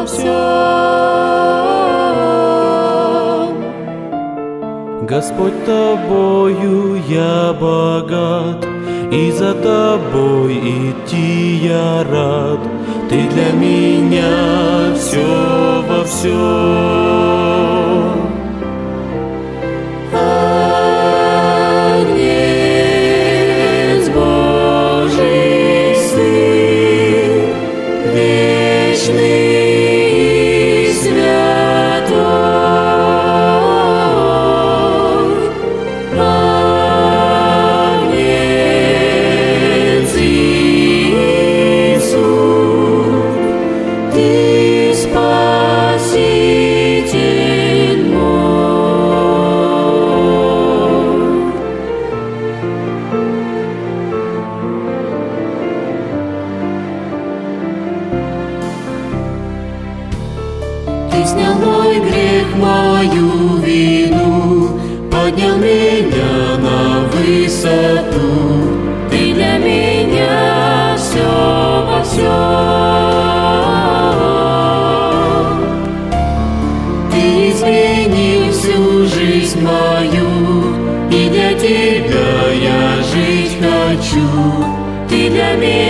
всем. Господь, Тобою я богат, и за Тобой идти я рад. Ты для меня все во всем. Агнец Божий Сын, вечный и святой, Агнец Иисус, Ты Спаситель мой. Ты снял мой грех, мою вину, поднял меня на высоту. Ты для меня все во всем. Ты изменил всю жизнь мою, и для Тебя я жить хочу. Ты для меня